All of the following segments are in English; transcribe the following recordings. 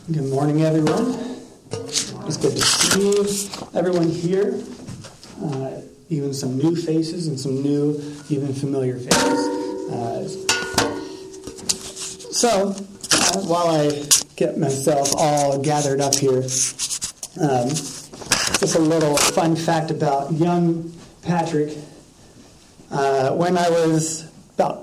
Good morning, everyone. It's good to see everyone here. Even some new faces and some new, even familiar faces. While I get myself all gathered up here, just a little fun fact about young Patrick. When I was about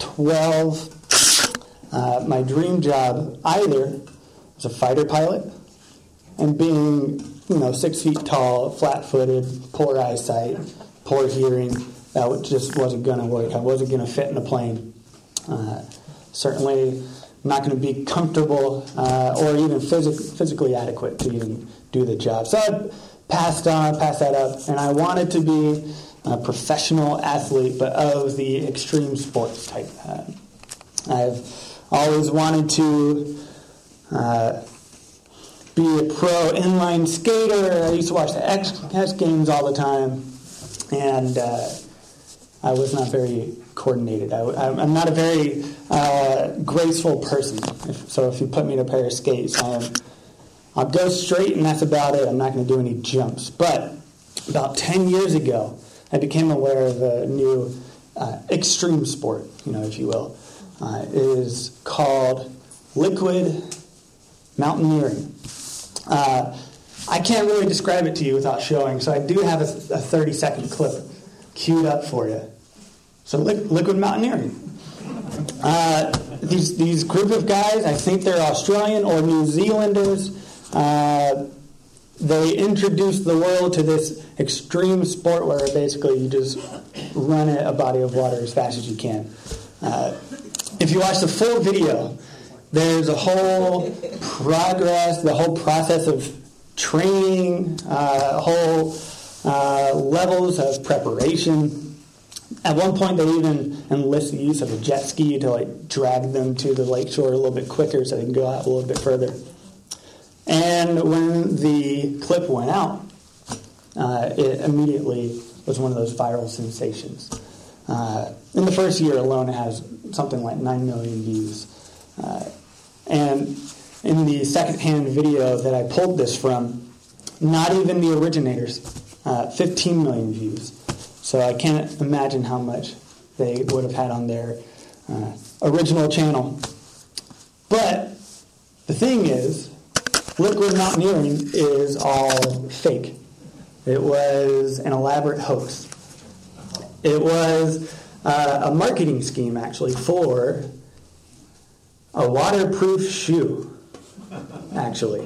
12, my dream job either was a fighter pilot, and being 6 feet tall, flat-footed, poor eyesight, poor hearing, that just wasn't going to work. I wasn't going to fit in the plane. Certainly not going to be comfortable or even physically adequate to even do the job. So I passed that up, and I wanted to be a professional athlete, but of the extreme sports type. I've always wanted to be a pro inline skater. I used to watch the X Games all the time, and I was not very coordinated. I'm not a very graceful person. So if you put me in a pair of skates, I'll go straight, and that's about it. I'm not going to do any jumps. But about 10 years ago, I became aware of a new extreme sport, if you will. It is called liquid mountaineering. I can't really describe it to you without showing, so I do have a 30-second clip queued up for you. So liquid mountaineering. These group of guys, I think they're Australian or New Zealanders, they introduced the world to this extreme sport where basically you just run at a body of water as fast as you can. If you watch the full video, there's a whole the whole process of training, whole levels of preparation. At one point, they even enlist the use of a jet ski to drag them to the lakeshore a little bit quicker so they can go out a little bit further. And when the clip went out, it immediately was one of those viral sensations. In the first year alone, it has something like 9 million views. And in the second-hand video that I pulled this from, not even the originators, 15 million views. So I can't imagine how much they would have had on their original channel. But the thing is, liquid mountaineering is all fake. It was an elaborate hoax. It was a marketing scheme, actually, for a waterproof shoe, actually.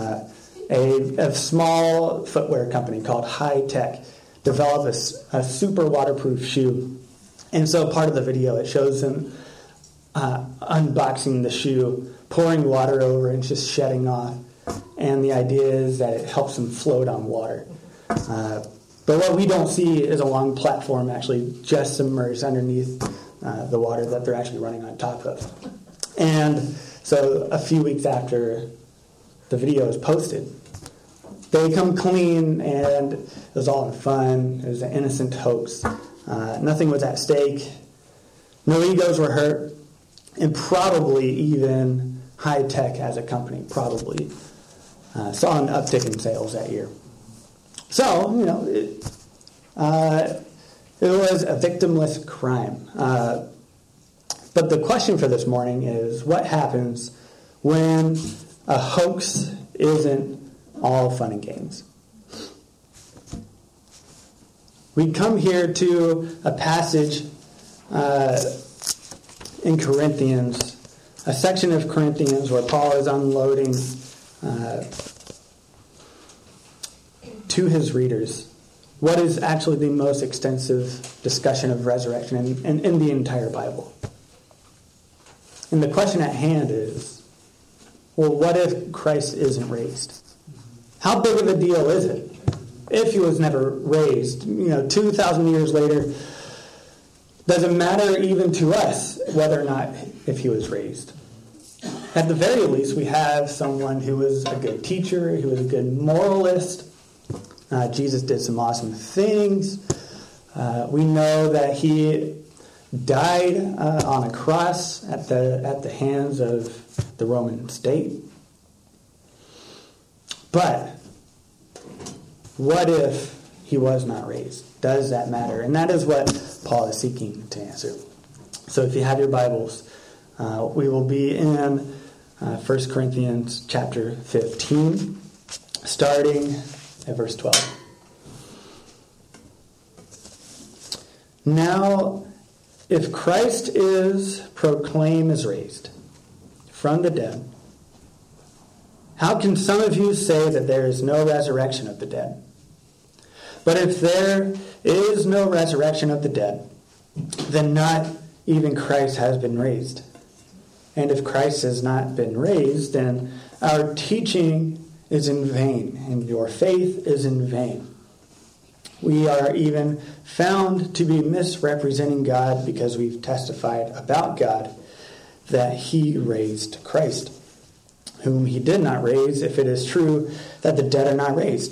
A small footwear company called High Tech developed a super waterproof shoe. And so part of the video, it shows them unboxing the shoe, pouring water over and just shedding off. And the idea is that it helps them float on water. But what we don't see is a long platform actually just submerged underneath the water that they're actually running on top of. And so a few weeks after the video is posted, they come clean, and it was all in fun. It was an innocent hoax. Nothing was at stake. No egos were hurt. And probably even High Tech as a company probably saw an uptick in sales that year. So, it was a victimless crime. But the question for this morning is, what happens when a hoax isn't all fun and games? We come here to a passage in Corinthians, a section of Corinthians where Paul is unloading to his readers what is actually the most extensive discussion of resurrection in the entire Bible. And the question at hand is, well, what if Christ isn't raised? How big of a deal is it if he was never raised? 2,000 years later, does it matter even to us whether or not if he was raised? At the very least, we have someone who was a good teacher, who was a good moralist. Jesus did some awesome things. We know that he died on a cross at the hands of the Roman state. But what if he was not raised? Does that matter? And that is what Paul is seeking to answer. So if you have your Bibles, we will be in 1 Corinthians chapter 15, starting at verse 12. Now, if Christ is proclaimed as raised from the dead, how can some of you say that there is no resurrection of the dead? But if there is no resurrection of the dead, then not even Christ has been raised. And if Christ has not been raised, then our teaching is in vain, and your faith is in vain. We are even found to be misrepresenting God because we've testified about God that he raised Christ, whom he did not raise, if it is true that the dead are not raised.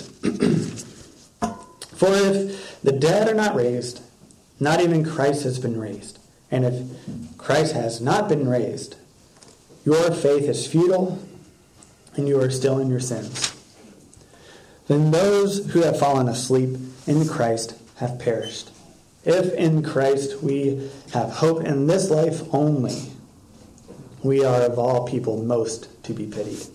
For if the dead are not raised, not even Christ has been raised. And if Christ has not been raised, your faith is futile, and you are still in your sins. Then those who have fallen asleep in Christ have perished. If in Christ we have hope in this life only, we are of all people most to be pitied.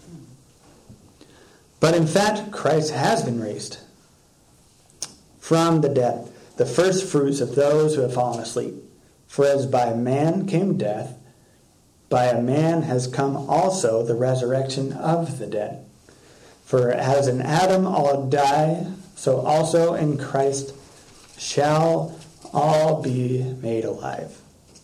But in fact, Christ has been raised from the dead, the first fruits of those who have fallen asleep. For as by a man came death, by a man has come also the resurrection of the dead. For as in Adam all die, so also in Christ shall all be made alive.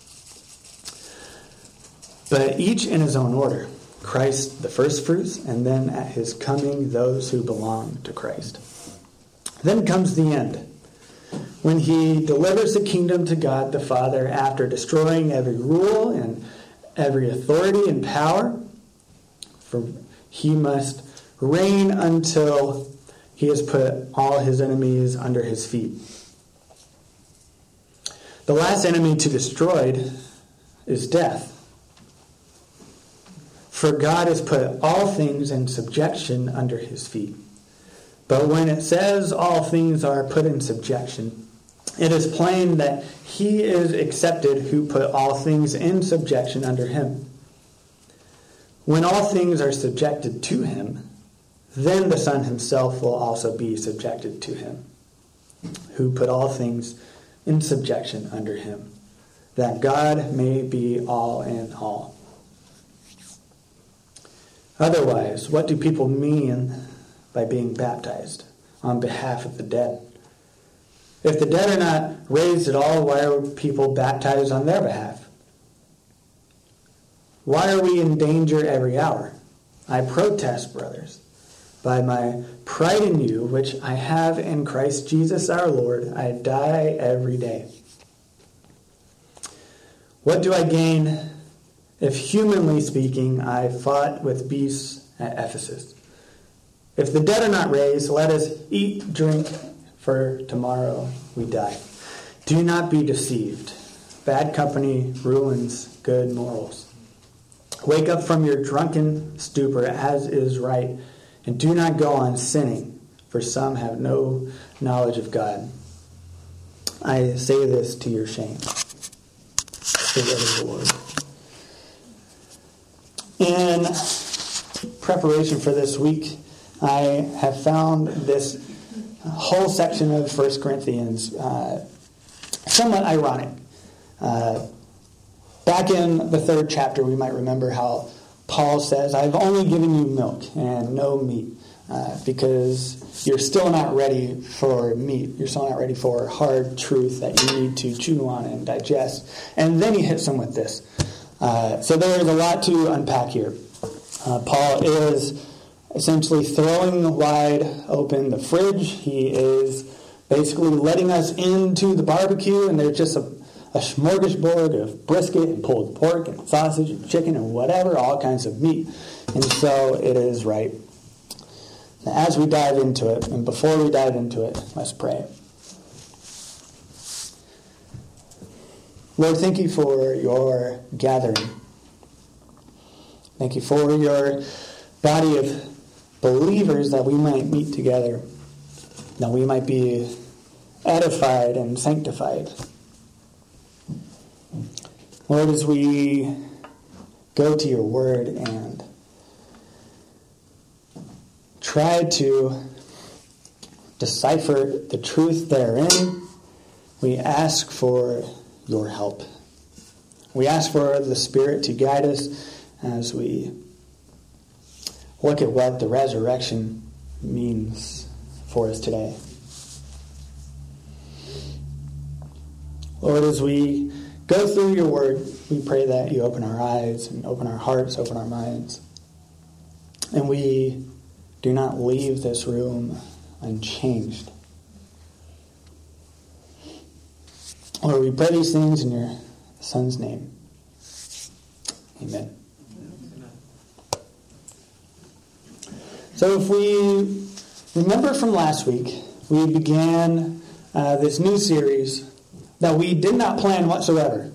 But each in his own order. Christ the first fruits, and then at his coming those who belong to Christ. Then comes the end, when he delivers the kingdom to God the Father after destroying every rule and every authority and power. For he must reign until he has put all his enemies under his feet. The last enemy to be destroyed is death. For God has put all things in subjection under his feet. But when it says all things are put in subjection, it is plain that he is accepted who put all things in subjection under him. When all things are subjected to him, then the Son himself will also be subjected to him, who put all things in subjection under him, that God may be all in all. Otherwise, what do people mean by being baptized on behalf of the dead? If the dead are not raised at all, why are people baptized on their behalf? Why are we in danger every hour? I protest, brothers, by my pride in you, which I have in Christ Jesus our Lord, I die every day. What do I gain if, humanly speaking, I fought with beasts at Ephesus? If the dead are not raised, let us eat, drink, for tomorrow we die. Do not be deceived. Bad company ruins good morals. Wake up from your drunken stupor, as is right, and do not go on sinning, for some have no knowledge of God. I say this to your shame. The word of the Lord. In preparation for this week, I have found this whole section of 1 Corinthians somewhat ironic. Back in the 3rd chapter, we might remember how Paul says, I've only given you milk and no meat, because you're still not ready for meat. You're still not ready for hard truth that you need to chew on and digest. And then he hits them with this. So there is a lot to unpack here. Paul is essentially throwing wide open the fridge. He is basically letting us into the barbecue, and there's just a smorgasbord of brisket and pulled pork and sausage and chicken and whatever, all kinds of meat. And so it is right. Now, as we dive into it, and before we dive into it, let's pray. Lord, thank you for your gathering. Thank you for your body of believers, that we might meet together, that we might be edified and sanctified. Lord, as we go to your word and try to decipher the truth therein, we ask for your help. We ask for the Spirit to guide us as we look at what the resurrection means for us today. Lord, as we go through your word, we pray that you open our eyes and open our hearts, open our minds. And we do not leave this room unchanged. Lord, we pray these things in your Son's name. Amen. So if we remember from last week, we began this new series that we did not plan whatsoever.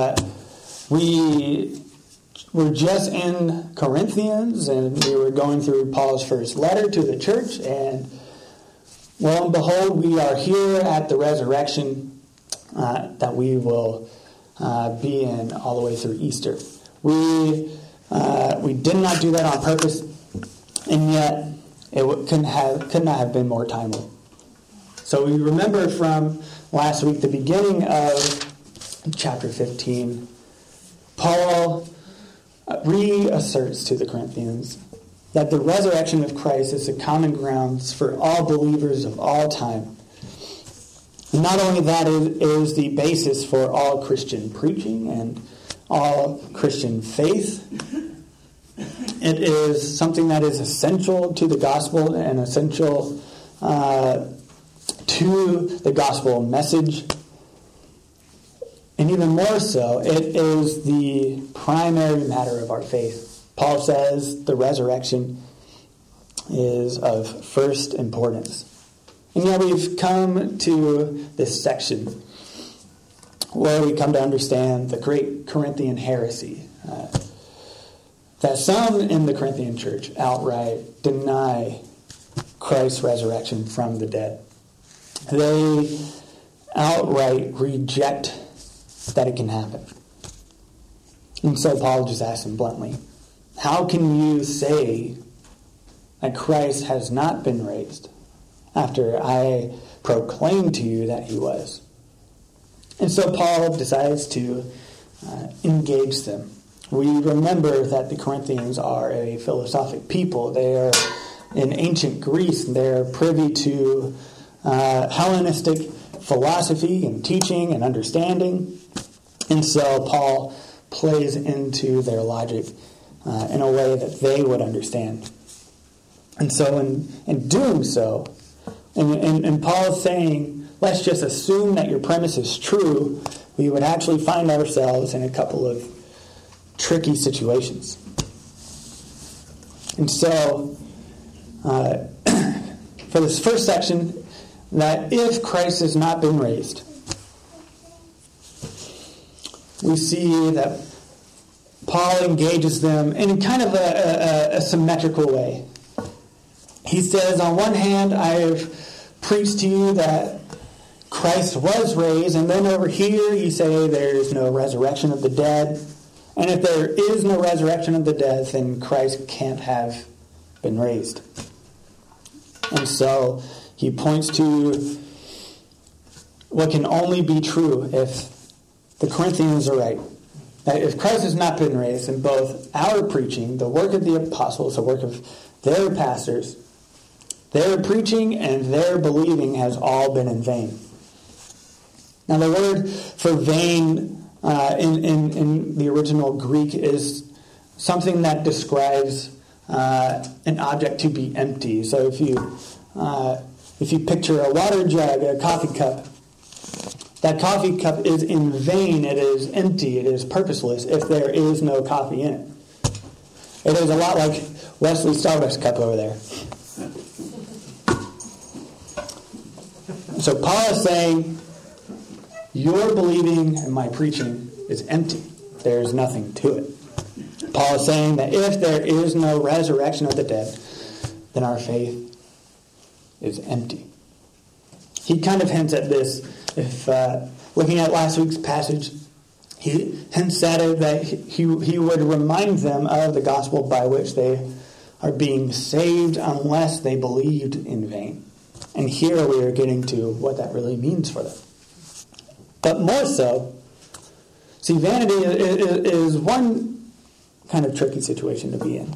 We were just in Corinthians, and we were going through Paul's first letter to the church, and lo and behold, we are here at the resurrection that we will be in all the way through Easter. We did not do that on purpose, and yet it could not have been more timely. So we remember from last week, the beginning of chapter 15, Paul reasserts to the Corinthians that the resurrection of Christ is the common grounds for all believers of all time. And not only that, it is the basis for all Christian preaching and all Christian faith. It is something that is essential to the gospel and essential to the gospel message. And even more so, it is the primary matter of our faith. Paul says the resurrection is of first importance. And now we've come to this section where we come to understand the great Corinthian heresy. That some in the Corinthian church outright deny Christ's resurrection from the dead. They outright reject that it can happen. And so Paul just asks him bluntly, how can you say that Christ has not been raised after I proclaimed to you that he was? And so Paul decides to engage them. We remember that the Corinthians are a philosophic people. They are in ancient Greece. They're privy to Hellenistic philosophy and teaching and understanding. And so Paul plays into their logic in a way that they would understand. And so in doing so, and Paul is saying, let's just assume that your premise is true, we would actually find ourselves in a couple of tricky situations. And so, for this first section, that if Christ has not been raised, we see that Paul engages them in kind of a symmetrical way. He says, on one hand, I've preached to you that Christ was raised, and then over here you say there is no resurrection of the dead. And if there is no resurrection of the dead, then Christ can't have been raised. And so he points to what can only be true if the Corinthians are right. That if Christ has not been raised, then both our preaching, the work of the apostles, the work of their pastors, their preaching and their believing has all been in vain. Now the word for vain in the original Greek is something that describes an object to be empty. So if you picture a water jug, a coffee cup, that coffee cup is in vain, it is empty, it is purposeless if there is no coffee in it. It is a lot like Wesley Starbucks cup over there. So Paul is saying, your believing and my preaching is empty. There is nothing to it. Paul is saying that if there is no resurrection of the dead, then our faith is empty. He kind of hints at this. If looking at last week's passage, he hints at it that he would remind them of the gospel by which they are being saved unless they believed in vain. And here we are getting to what that really means for them. But more so, see, vanity is one kind of tricky situation to be in.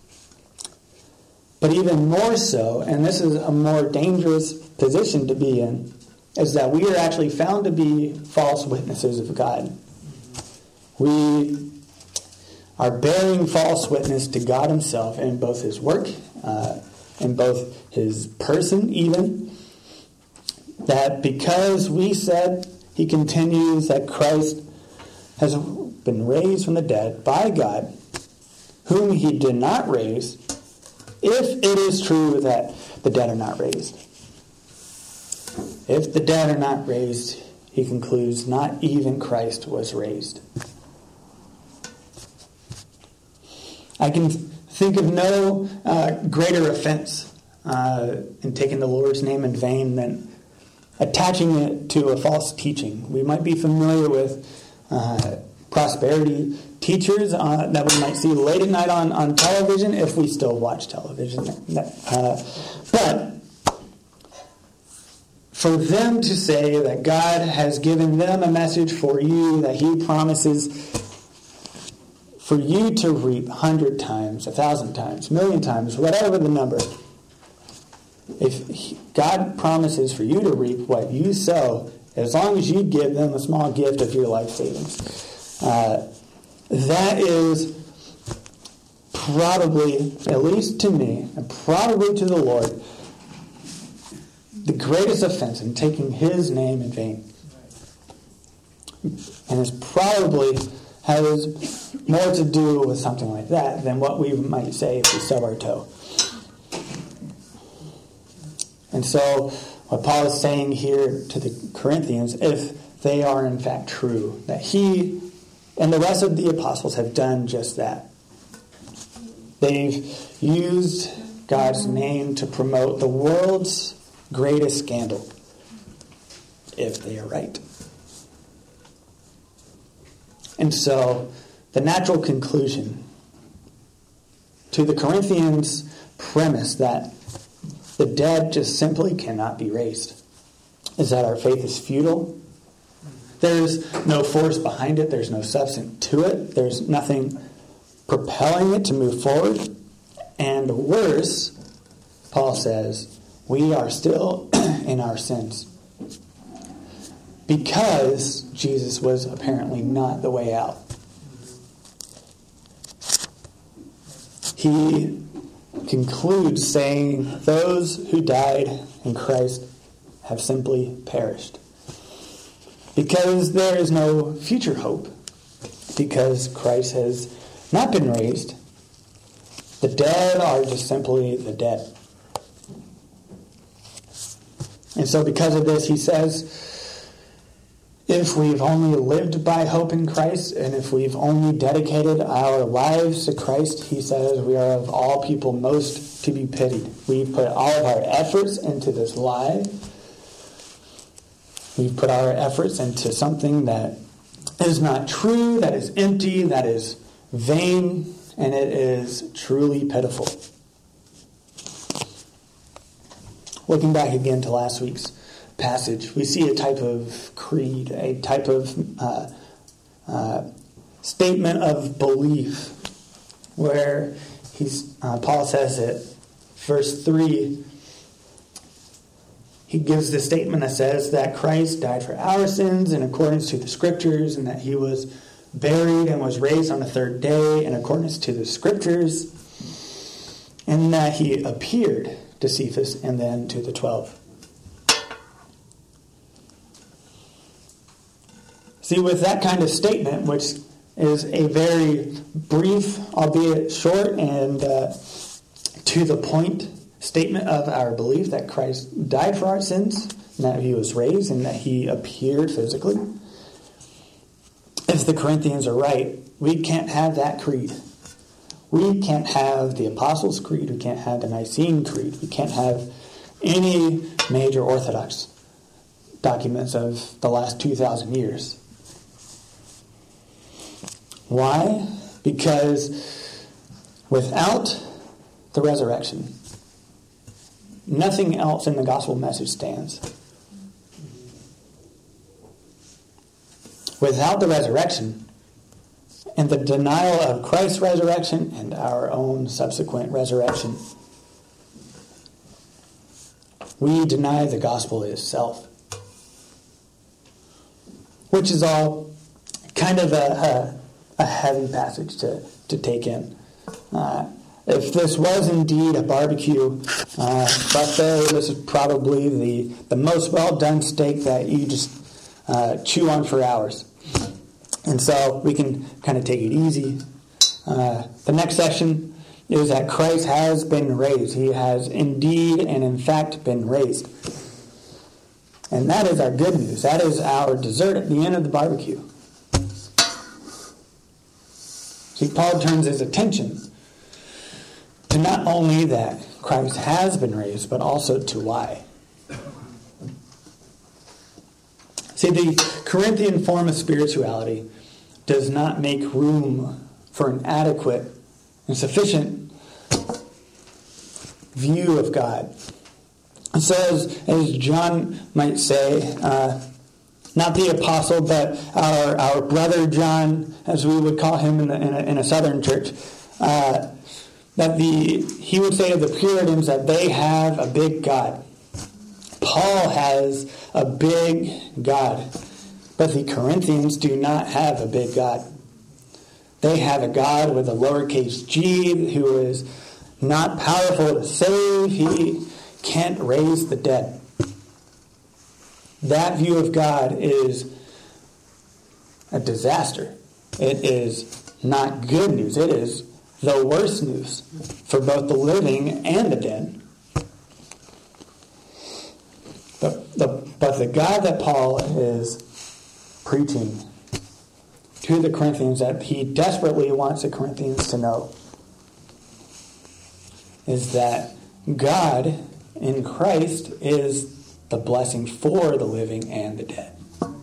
But even more so, and this is a more dangerous position to be in, is that we are actually found to be false witnesses of God. We are bearing false witness to God himself in both his work, in both his person even, that because we said, he continues, that Christ has been raised from the dead by God, whom he did not raise, if it is true that the dead are not raised. If the dead are not raised, he concludes, not even Christ was raised. I can think of no greater offense in taking the Lord's name in vain than attaching it to a false teaching. We might be familiar with prosperity teachers that we might see late at night on television, if we still watch television. But for them to say that God has given them a message for you, that he promises for you to reap 100 times, 1,000 times, 1,000,000 times, whatever the number. If God promises for you to reap what you sow, as long as you give them a small gift of your life savings, that is probably, at least to me, and probably to the Lord, the greatest offense in taking his name in vain. And it probably has more to do with something like that than what we might say if we stub our toe. And so, what Paul is saying here to the Corinthians, if they are in fact true, that he and the rest of the apostles have done just that. They've used God's name to promote the world's greatest scandal, if they are right. And so, the natural conclusion to the Corinthians' premise that the dead just simply cannot be raised is that our faith is futile. There's no force behind it. There's no substance to it. There's nothing propelling it to move forward. And worse, Paul says, we are still in our sins. Because Jesus was apparently not the way out. He concludes saying, those who died in Christ have simply perished. Because there is no future hope. Because Christ has not been raised. The dead are just simply the dead. And so because of this, he says, if we've only lived by hope in Christ, and if we've only dedicated our lives to Christ, he says we are of all people most to be pitied. We've put all of our efforts into this lie. We've put our efforts into something that is not true, that is empty, that is vain, and it is truly pitiful. Looking back again to last week's passage, we see a type of creed, a type of statement of belief, where Paul says it, verse 3, he gives the statement that says that Christ died for our sins in accordance to the Scriptures, and that he was buried and was raised on the third day in accordance to the Scriptures, and that he appeared to Cephas and then to the 12. See, with that kind of statement, which is a very brief, albeit short and to the point statement of our belief that Christ died for our sins, and that he was raised, and that he appeared physically. If the Corinthians are right, we can't have that creed. We can't have the Apostles' Creed. We can't have the Nicene Creed. We can't have any major Orthodox documents of the last 2,000 years. Why? Because without the resurrection, nothing else in the gospel message stands. Without the resurrection and the denial of Christ's resurrection and our own subsequent resurrection, we deny the gospel itself. Which is all kind of a heavy passage to take in. If this was indeed a barbecue buffet, this is probably the most well-done steak that you just chew on for hours. And so we can kind of take it easy. The next section is that Christ has been raised. He has indeed and in fact been raised. And that is our good news. That is our dessert at the end of the barbecue. See, Paul turns his attention to not only that Christ has been raised, but also to why. See, the Corinthian form of spirituality does not make room for an adequate and sufficient view of God. And so as John might say, not the apostle, but our brother John, as we would call him in a southern church, he would say of the Puritans that they have a big God. Paul has a big God, but the Corinthians do not have a big God. They have a God with a lowercase g who is not powerful to save. He can't raise the dead. That view of God is a disaster. It is not good news. It is the worst news for both the living and the dead. But the God that Paul is preaching to the Corinthians, that he desperately wants the Corinthians to know, is that God in Christ is the blessing for the living and the dead.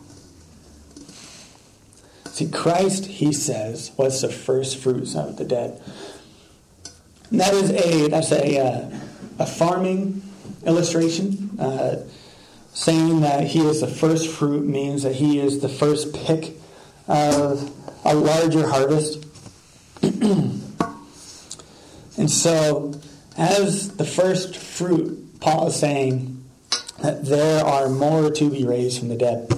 See, Christ, he says, was the first fruits of the dead. And that's a farming illustration. Saying that he is the first fruit means that he is the first pick of a larger harvest. And so, as the first fruit, Paul is saying that there are more to be raised from the dead.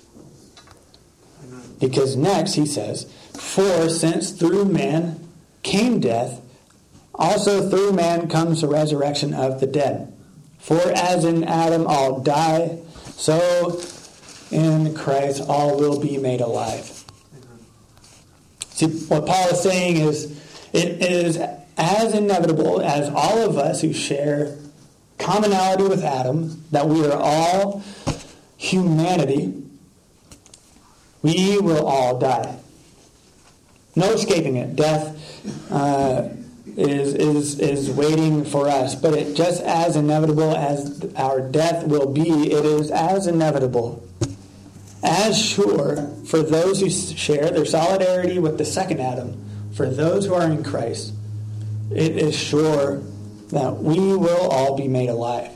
Because next he says, for since through man came death, also through man comes the resurrection of the dead. For as in Adam all die, so in Christ all will be made alive. See, what Paul is saying is, it is as inevitable as all of us who share commonality with Adam, that we are all humanity, we will all die. No escaping it. Death is waiting for us. But it just as inevitable as our death will be, it is as inevitable, as sure for those who share their solidarity with the second Adam, for those who are in Christ, it is sure that we will all be made alive.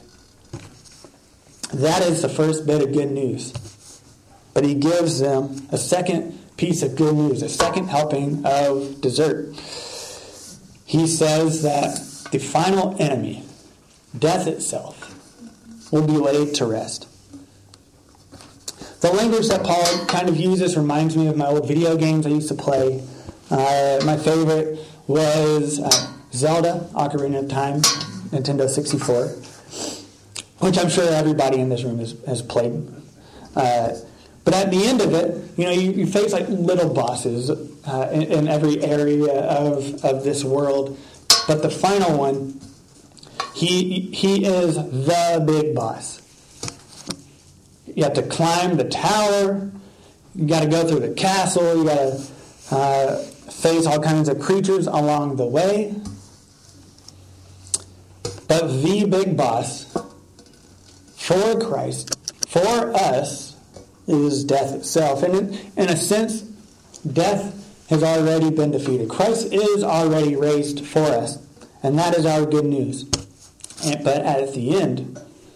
That is the first bit of good news. But he gives them a second piece of good news, a second helping of dessert. He says that the final enemy, death itself, will be laid to rest. The language that Paul kind of uses reminds me of my old video games I used to play. My favorite was Zelda, Ocarina of Time, Nintendo 64, which I'm sure everybody in this room has played. But at the end of it, you face like little bosses in every area of this world. But the final one, he is the big boss. You have to climb the tower. You got to go through the castle. You got to face all kinds of creatures along the way. But the big boss for Christ, for us, is death itself. And in a sense, death has already been defeated. Christ is already raised for us. And that is our good news. But at the end,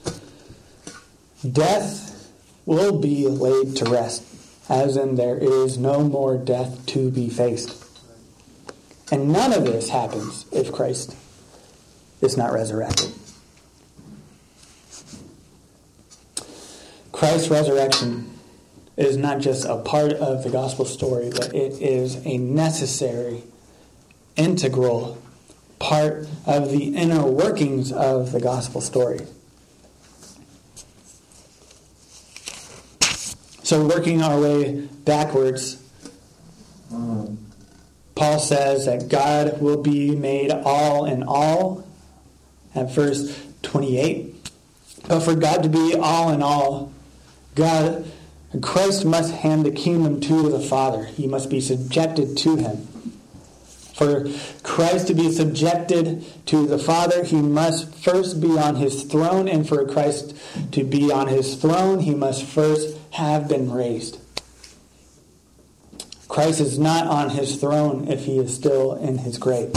death will be laid to rest. As in, there is no more death to be faced. And none of this happens if Christ is not resurrected. Christ's resurrection is not just a part of the gospel story, but it is a necessary, integral part of the inner workings of the gospel story. So working our way backwards, Paul says that God will be made all in all at verse 28. But for God to be all in all, Christ must hand the kingdom to the Father. He must be subjected to him. For Christ to be subjected to the Father, he must first be on his throne. And for Christ to be on his throne, he must first have been raised. Christ is not on his throne if he is still in his grave.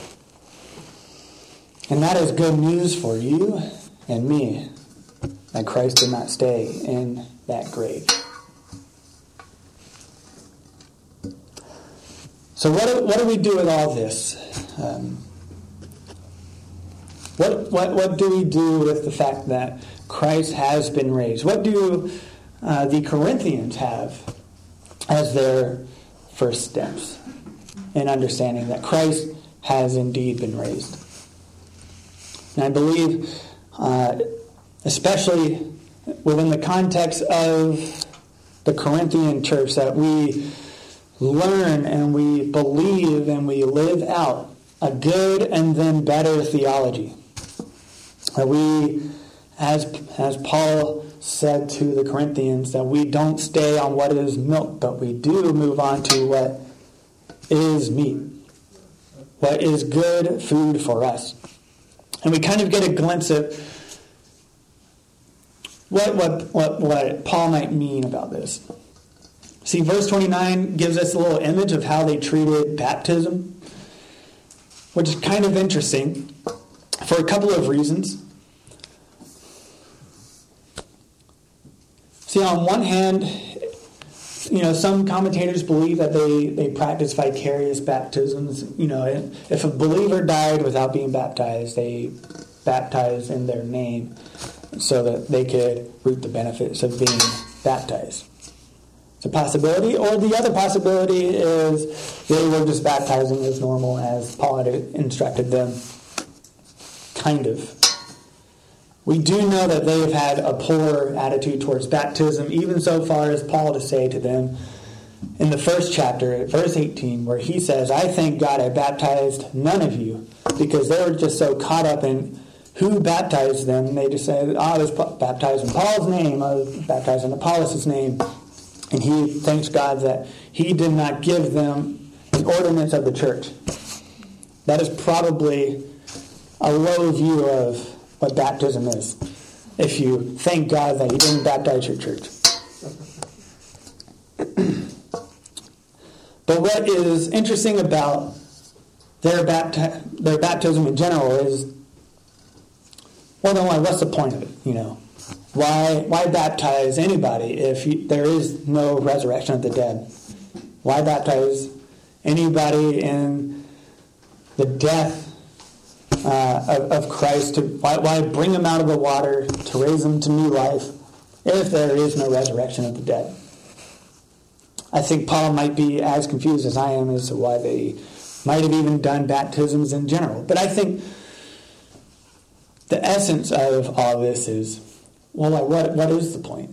And that is good news for you and me, that Christ did not stay in that grave. So what do we do with all this? What do we do with the fact that Christ has been raised? What do the Corinthians have as their first steps in understanding that Christ has indeed been raised? And I believe, especially within the context of the Corinthian church, that we learn and we believe and we live out a good and then better theology. That we, as Paul said to the Corinthians, that we don't stay on what is milk, but we do move on to what is meat, what is good food for us. And we kind of get a glimpse of what Paul might mean about this. See, verse 29 gives us a little image of how they treated baptism, which is kind of interesting for a couple of reasons. See, on one hand, some commentators believe that they practice vicarious baptisms. If a believer died without being baptized, they baptized in their name so that they could reap the benefits of being baptized. It's a possibility. Or the other possibility is they were just baptizing as normal as Paul had instructed them. Kind of. We do know that they have had a poor attitude towards baptism, even so far as Paul to say to them in the first chapter, verse 18, where he says, I thank God I baptized none of you, because they were just so caught up in who baptized them. They just said, I was baptized in Paul's name, I was baptized in Apollos' name. And he thanks God that he did not give them the ordinance of the church. That is probably a low view of what baptism is, if you thank God that he didn't baptize your church. But what is interesting about their baptism in general is, well, then what's the point of it, Why baptize anybody if there is no resurrection of the dead? Why baptize anybody in the death of Christ? Why bring them out of the water to raise them to new life if there is no resurrection of the dead? I think Paul might be as confused as I am as to why they might have even done baptisms in general. But I think the essence of all this is, well, what is the point?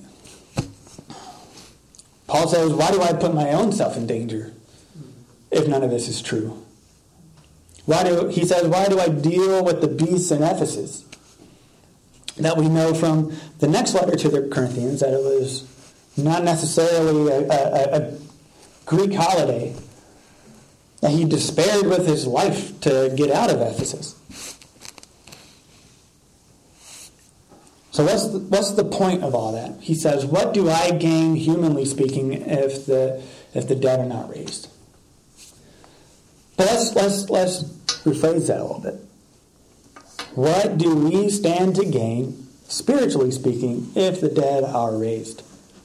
Paul says, why do I put my own self in danger if none of this is true? He says, why do I deal with the beasts in Ephesus? That we know from the next letter to the Corinthians that it was not necessarily a Greek holiday that he despaired with his life to get out of Ephesus. So what's the point of all that? He says, what do I gain, humanly speaking, if the dead are not raised? But let's rephrase that a little bit. What do we stand to gain, spiritually speaking, if the dead are raised?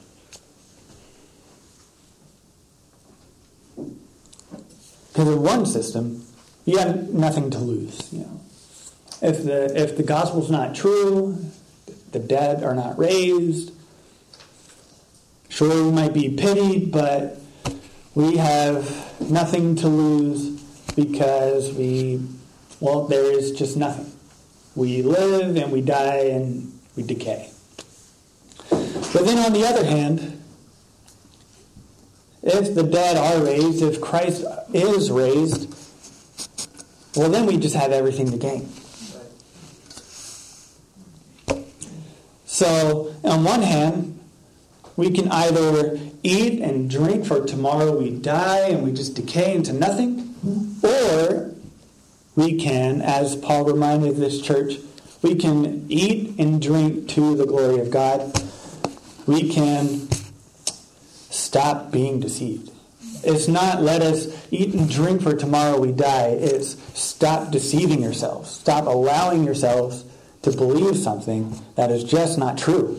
Because in one system, you have nothing to lose. If the gospel's not true, the dead are not raised, sure, we might be pitied, but we have nothing to lose because there is just nothing. We live and we die and we decay. But then on the other hand, if the dead are raised, if Christ is raised, well, then we just have everything to gain. So, on one hand, we can either eat and drink for tomorrow we die and we just decay into nothing, or we can, as Paul reminded this church, we can eat and drink to the glory of God. We can stop being deceived. It's not let us eat and drink for tomorrow we die. It's stop deceiving yourselves. Stop allowing yourselves to believe something that is just not true.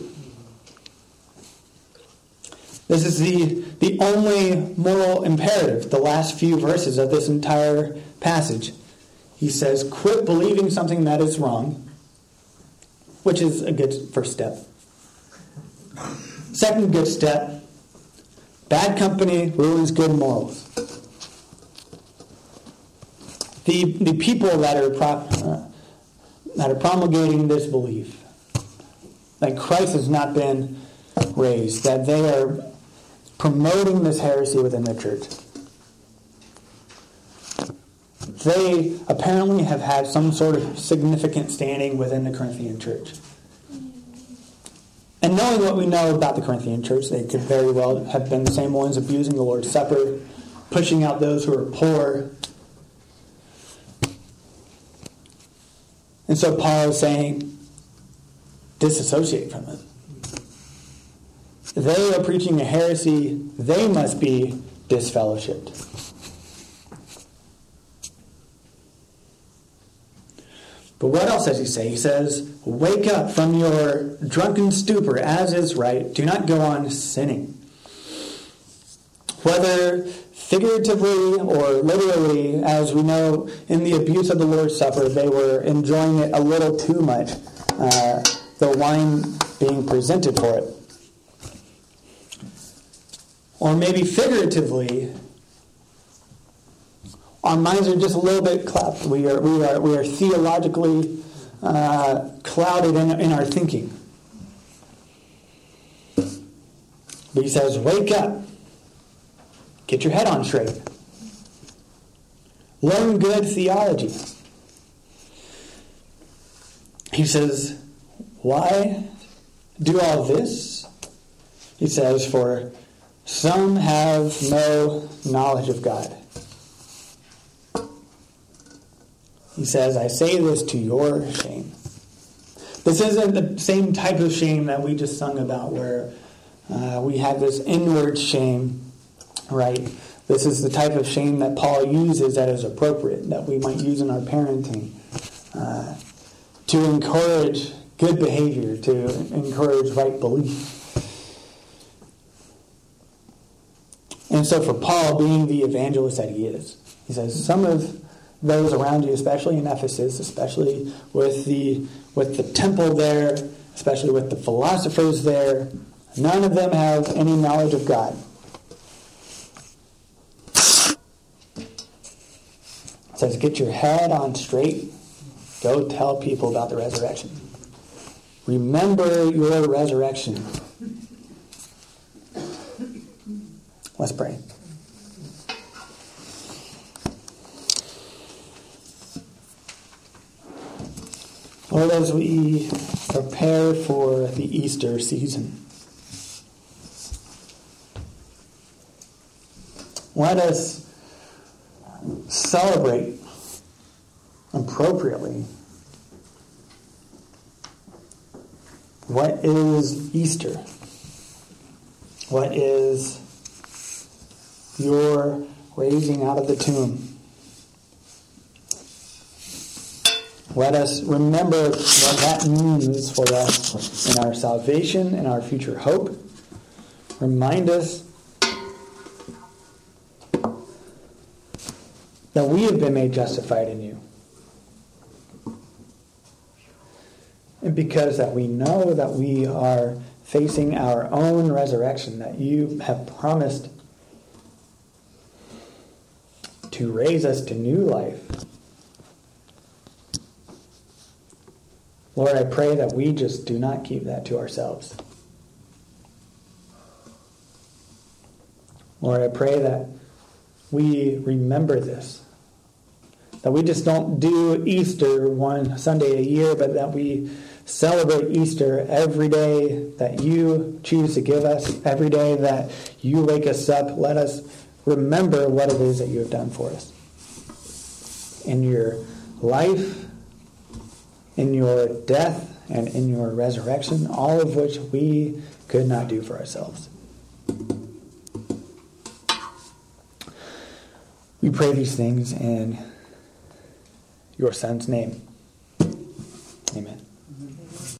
This is the only moral imperative, the last few verses of this entire passage. He says, quit believing something that is wrong, which is a good first step. Second good step, bad company ruins good morals. The people that are promulgating this belief, that Christ has not been raised, that they are promoting this heresy within the church, they apparently have had some sort of significant standing within the Corinthian church. And knowing what we know about the Corinthian church, they could very well have been the same ones abusing the Lord's Supper, pushing out those who are poor. And so Paul is saying, disassociate from it. They are preaching a heresy. They must be disfellowshipped. But what else does he say? He says, wake up from your drunken stupor, as is right. Do not go on sinning. Whether figuratively or literally, as we know in the abuse of the Lord's Supper, they were enjoying it a little too much, the wine being presented for it. Or maybe figuratively, our minds are just a little bit clouded. We are theologically clouded in our thinking. But he says, wake up. Get your head on straight. Learn good theology. He says, why do all this? He says, for some have no knowledge of God. He says, I say this to your shame. This isn't the same type of shame that we just sung about where we have this inward shame, right? This is the type of shame that Paul uses that is appropriate, that we might use in our parenting to encourage good behavior, to encourage right belief. And so for Paul, being the evangelist that he is, he says, some of those around you, especially in Ephesus, especially with the temple there, especially with the philosophers there, none of them have any knowledge of God. It says, get your head on straight. Go tell people about the resurrection. Remember your resurrection. Let's pray. Lord, as we prepare for the Easter season, let us celebrate appropriately. What is Easter? What is your raising out of the tomb? Let us remember what that means for us in our salvation and our future hope. Remind us that we have been made justified in you. And because that we know that we are facing our own resurrection, that you have promised to raise us to new life. Lord, I pray that we just do not keep that to ourselves. Lord, I pray that we remember this. That we just don't do Easter one Sunday a year, but that we celebrate Easter every day that you choose to give us, every day that you wake us up. Let us remember what it is that you have done for us. In your life, in your death, and in your resurrection, all of which we could not do for ourselves. We pray these things in your Son's name. Amen.